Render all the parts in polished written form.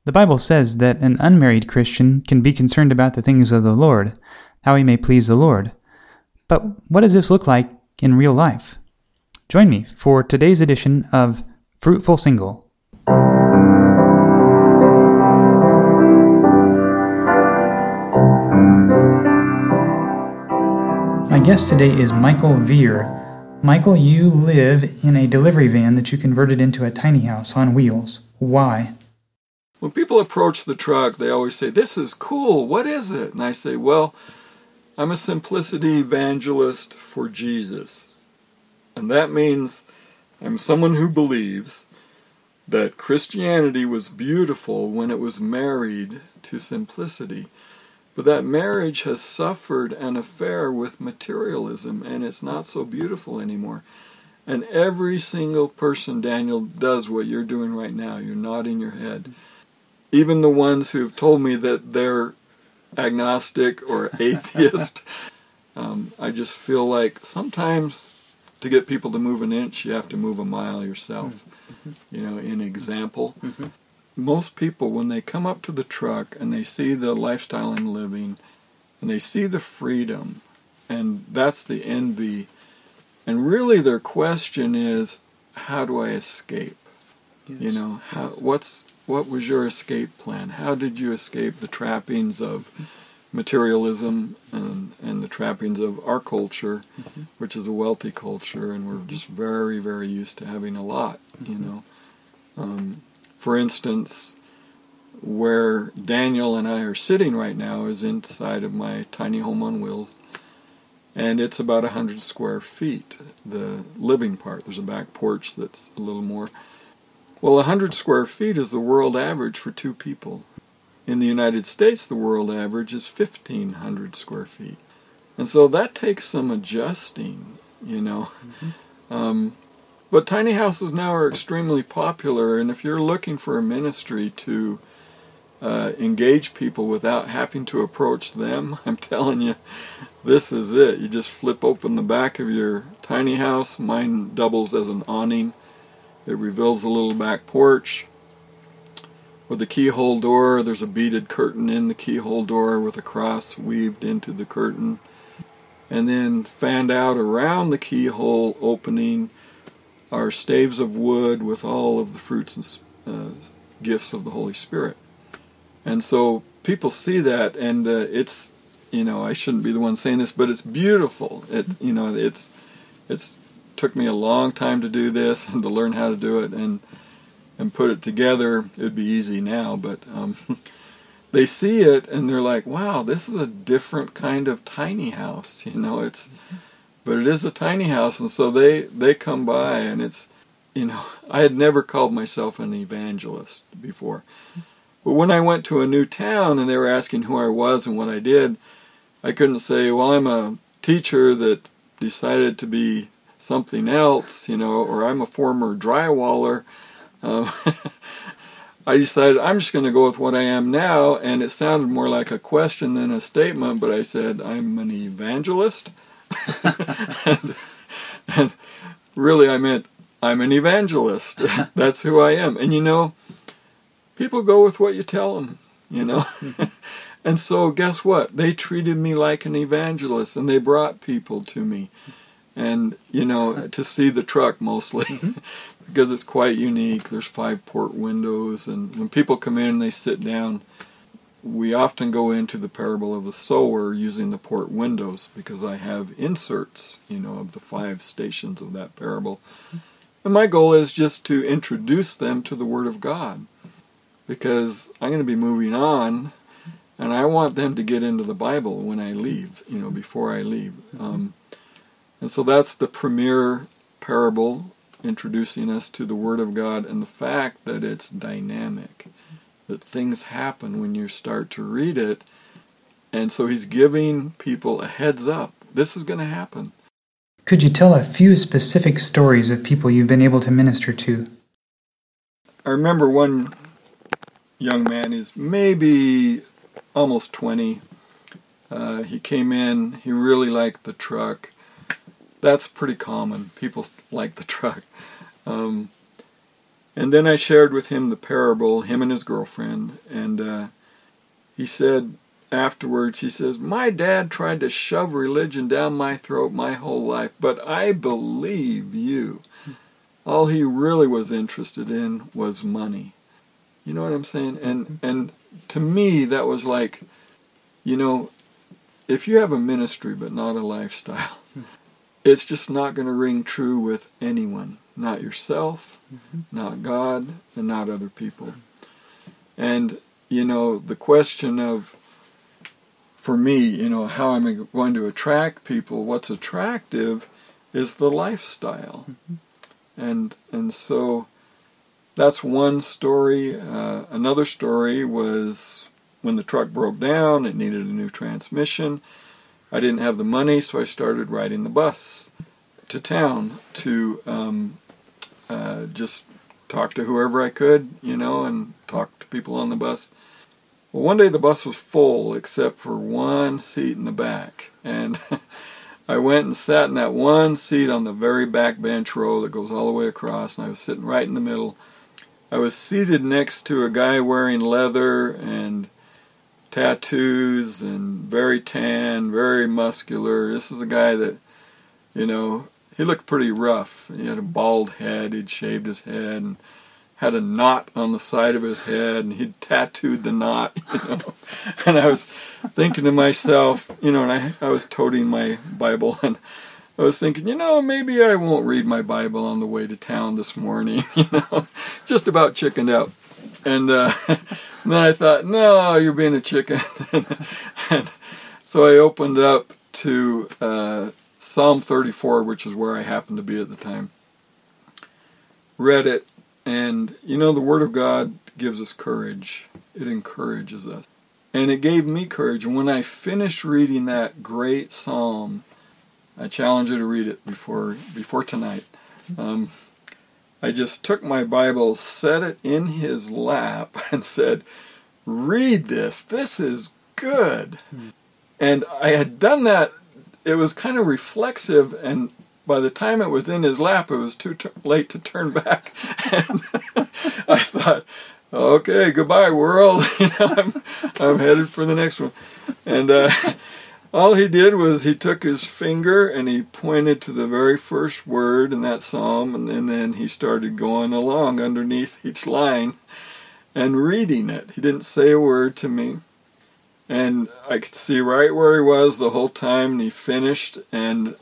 The Bible says that an unmarried Christian can be concerned about the things of the Lord, how he may please the Lord. But what does this look like in real life? Join me for today's edition of Fruitful Single. My guest today is Michael Veer. Michael, you live in a delivery van that you converted into a tiny house on wheels. Why? When people approach the truck, they always say, "This is cool, what is it?" And I say, well, I'm a simplicity evangelist for Jesus. And that means I'm someone who believes that Christianity was beautiful when it was married to simplicity. But that marriage has suffered an affair with materialism, and it's not so beautiful anymore. And every single person, Daniel, does what you're doing right now. You're nodding your head. Even the ones who've told me that they're agnostic or atheist, I just feel like sometimes to get people to move an inch, you have to move a mile yourself. You know, in example. Most people, when they come up to the truck and they see the lifestyle I'm living, and they see the freedom, and that's the envy, and really their question is, how do I escape? Yes. You know, what was your escape plan? How did you escape the trappings of materialism and the trappings of our culture, which is a wealthy culture, and we're just very, very used to having a lot, you know. For instance, where Daniel and I are sitting right now is inside of my tiny home on wheels, and it's about 100 square feet, the living part. There's a back porch that's a little more. Well, 100 square feet is the world average for two people. In the United States, the world average is 1,500 square feet. And so that takes some adjusting, you know. But tiny houses now are extremely popular, and if you're looking for a ministry to engage people without having to approach them, I'm telling you, this is it. You just flip open the back of your tiny house. Mine doubles as an awning. It reveals a little back porch with a keyhole door. There's a beaded curtain in the keyhole door with a cross weaved into the curtain. And then fanned out around the keyhole opening are staves of wood with all of the fruits and gifts of the Holy Spirit. And so people see that, and it's, you know, I shouldn't be the one saying this, but it's beautiful. It's took me a long time to do this and to learn how to do it and put it together. It'd be easy now, but they see it and they're like, "Wow, this is a different kind of tiny house." You know, but it is a tiny house, and so they come by, and it's, you know, I had never called myself an evangelist before. But when I went to a new town and they were asking who I was and what I did, I couldn't say, "Well, I'm a teacher that decided to be something else," you know, or "I'm a former drywaller." I decided I'm just going to go with what I am now, and it sounded more like a question than a statement, but I said, "I'm an evangelist." and really I meant, I'm an evangelist. That's who I am. And you know, people go with what you tell them, you know. And so guess what? They treated me like an evangelist, and they brought people to me. And, you know, to see the truck mostly, because it's quite unique. There's 5 port windows, and when people come in and they sit down, we often go into the parable of the sower using the port windows, because I have inserts, you know, of the 5 stations of that parable. And my goal is just to introduce them to the Word of God, because I'm going to be moving on, and I want them to get into the Bible when I leave, you know, before I leave. And so that's the premier parable, introducing us to the Word of God and the fact that it's dynamic, that things happen when you start to read it. And so he's giving people a heads up. This is going to happen. Could you tell a few specific stories of people you've been able to minister to? I remember one young man, is maybe almost 20. He came in, he really liked the truck. That's pretty common. People like the truck. And then I shared with him the parable, him and his girlfriend, and he said afterwards, he says, my dad tried to shove religion down my throat my whole life, but I believe you. All he really was interested in was money. You know what I'm saying? And to me, that was like, you know, if you have a ministry but not a lifestyle, it's just not going to ring true with anyone. Not yourself, not God, and not other people. And, you know, the question of, for me, you know, how am I going to attract people? What's attractive is the lifestyle. And so that's one story. Another story was when the truck broke down, it needed a new transmission. I didn't have the money, so I started riding the bus to town to just talk to whoever I could, you know, and talk to people on the bus. Well, one day the bus was full except for one seat in the back. And I went and sat in that one seat on the very back bench row that goes all the way across, and I was sitting right in the middle. I was seated next to a guy wearing leather and tattoos and very tan, very muscular. This is a guy that, you know, he looked pretty rough. He had a bald head. He'd shaved his head and had a knot on the side of his head, and he'd tattooed the knot, you know. And I was thinking to myself, you know, and I was toting my Bible, and I was thinking, you know, maybe I won't read my Bible on the way to town this morning, you know, just about chickened out. And then I thought, no, you're being a chicken. And so I opened up to Psalm 34, which is where I happened to be at the time. Read it, and you know, the Word of God gives us courage. It encourages us. And it gave me courage. And when I finished reading that great psalm, I challenge you to read it before tonight. I just took my Bible, set it in his lap, and said, read this. This is good. And I had done that. It was kind of reflexive, and by the time it was in his lap, it was too late to turn back. And I thought, okay, goodbye, world. You know, I'm headed for the next one. And all he did was he took his finger and he pointed to the very first word in that psalm, and then he started going along underneath each line and reading it. He didn't say a word to me. And I could see right where he was the whole time, and he finished, and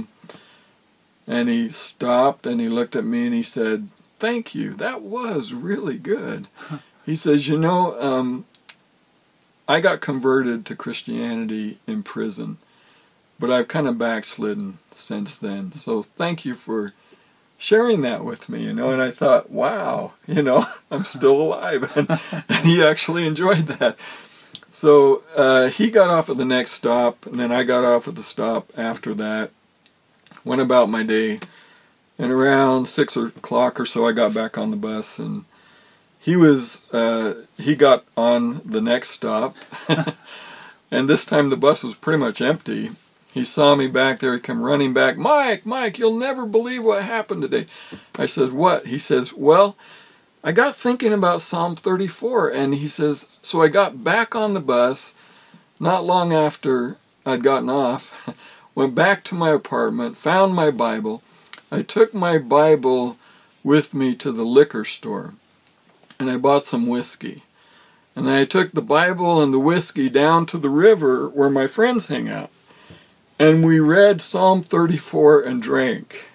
he stopped, and he looked at me, and he said, thank you, that was really good. He says, you know, I got converted to Christianity in prison, but I've kind of backslidden since then. So thank you for sharing that with me, you know. And I thought, wow, you know, I'm still alive. And he actually enjoyed that. So he got off at the next stop, and then I got off at the stop after that. Went about my day, and around 6 o'clock or so I got back on the bus, and he got on the next stop, and this time the bus was pretty much empty. He saw me back there, he came running back, Mike, you'll never believe what happened today. I said, what? He says, well, I got thinking about Psalm 34, and he says, so I got back on the bus, not long after I'd gotten off, went back to my apartment, found my Bible. I took my Bible with me to the liquor store, and I bought some whiskey. And then I took the Bible and the whiskey down to the river where my friends hang out. And we read Psalm 34 and drank.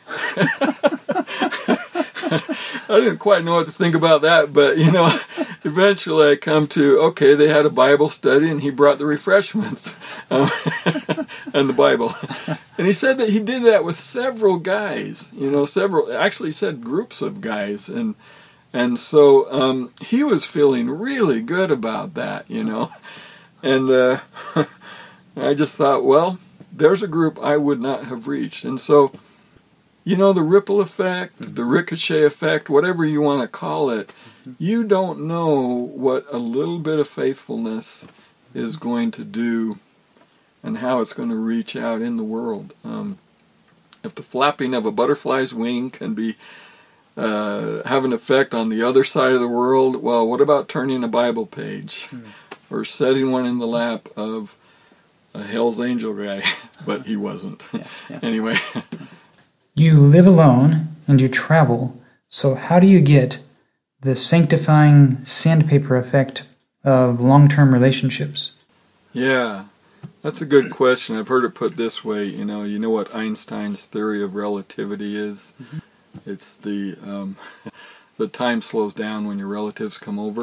I didn't quite know what to think about that, but, you know, eventually I come to, okay, they had a Bible study, and he brought the refreshments and the Bible. And he said that he did that with several guys, you know, actually he said groups of guys. And so he was feeling really good about that, you know. And I just thought, well, there's a group I would not have reached. And so, you know, the ripple effect, the ricochet effect, whatever you want to call it, you don't know what a little bit of faithfulness is going to do and how it's going to reach out in the world. If the flapping of a butterfly's wing can be have an effect on the other side of the world. Well, what about turning a Bible page or setting one in the lap of a Hell's Angel guy? But he wasn't. Anyway. You live alone and you travel, so how do you get the sanctifying sandpaper effect of long-term relationships? Yeah, that's a good question. I've heard it put this way, you know what Einstein's theory of relativity is? Mm-hmm. It's the time slows down when your relatives come over.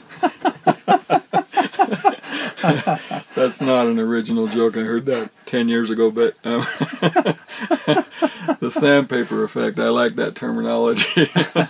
That's not an original joke. I heard that 10 years ago, but the sandpaper effect, I like that terminology.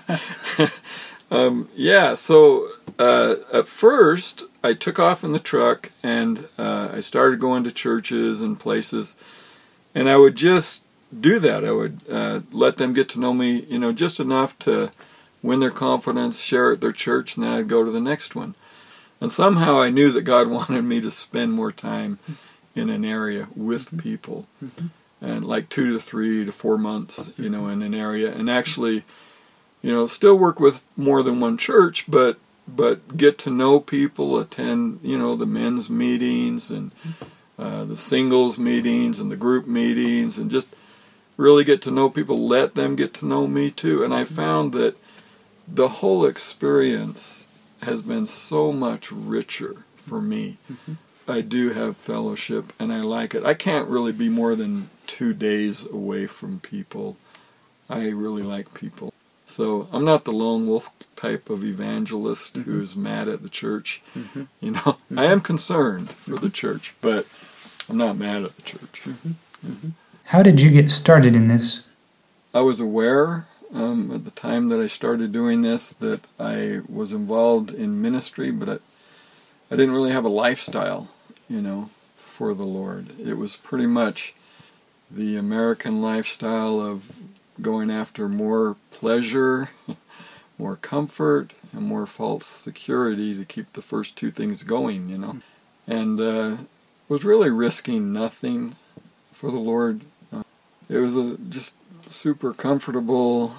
So at first I took off in the truck and I started going to churches and places, and I would just do that. I would let them get to know me, just enough to win their confidence, share at their church, and then I'd go to the next one. And somehow I knew that God wanted me to spend more time in an area with people, and like 2 to 3 to 4 months, in an area, and actually, still work with more than one church, but get to know people, attend, the men's meetings and the singles meetings and the group meetings, and just really get to know people, let them get to know me too. And I found that the whole experience has been so much richer for me. I do have fellowship and I like it. I can't really be more than 2 days away from people. I really like people. So I'm not the lone wolf type of evangelist who's mad at the church. I am concerned for the church, but I'm not mad at the church. How did you get started in this? I was aware at the time that I started doing this that I was involved in ministry, but I didn't really have a lifestyle, for the Lord. It was pretty much the American lifestyle of going after more pleasure, more comfort, and more false security to keep the first two things going, and was really risking nothing for the Lord. It was just super comfortable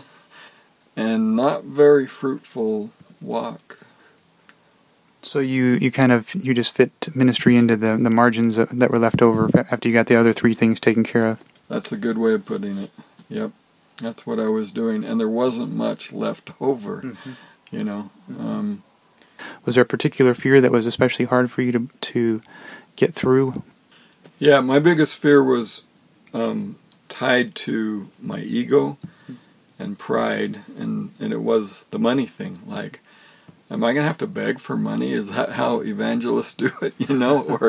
and not very fruitful walk. So you just fit ministry into the margins that were left over after you got the other three things taken care of. That's a good way of putting it. Yep, that's what I was doing, and there wasn't much left over. Was there a particular fear that was especially hard for you to get through? Yeah, my biggest fear was tied to my ego and pride, and it was the money thing. Like, am I going to have to beg for money? Is that how evangelists do it, Or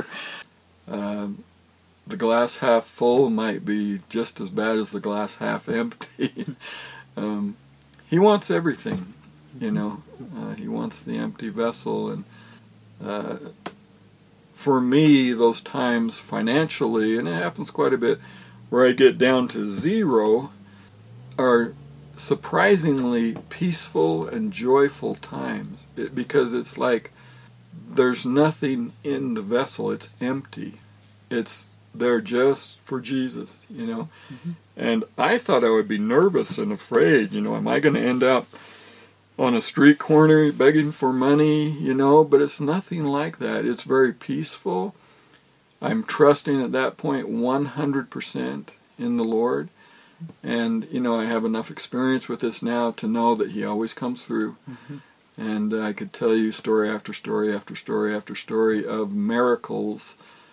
the glass half full might be just as bad as the glass half empty. He wants everything, he wants the empty vessel. And for me, those times financially, and it happens quite a bit, where I get down to zero, are surprisingly peaceful and joyful times, because it's like there's nothing in the vessel. It's empty. It's there just for Jesus, And I thought I would be nervous and afraid, am I going to end up on a street corner begging for money, but it's nothing like that. It's very peaceful. I'm trusting at that point 100% in the Lord. And, I have enough experience with this now to know that He always comes through. And I could tell you story after story after story after story of miracles,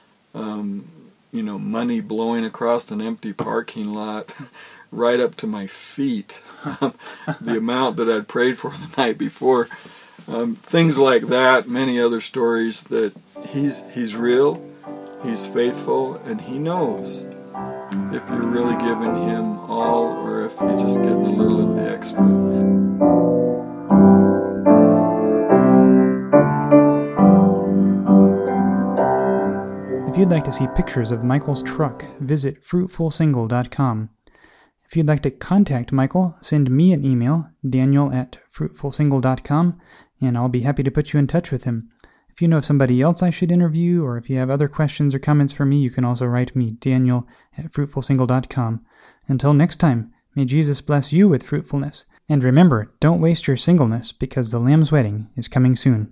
money blowing across an empty parking lot right up to my feet, the amount that I'd prayed for the night before. Things like that, many other stories that He's real, He's faithful, and He knows if you're really giving Him all or if He's just getting a little of the extra. If you'd like to see pictures of Michael's truck, visit fruitfulsingle.com. If you'd like to contact Michael, send me an email, daniel@fruitfulsingle.com, and I'll be happy to put you in touch with him. If you know of somebody else I should interview, or if you have other questions or comments for me, you can also write me, daniel@fruitfulsingle.com. Until next time, may Jesus bless you with fruitfulness, And remember, don't waste your singleness because the Lamb's wedding is coming soon.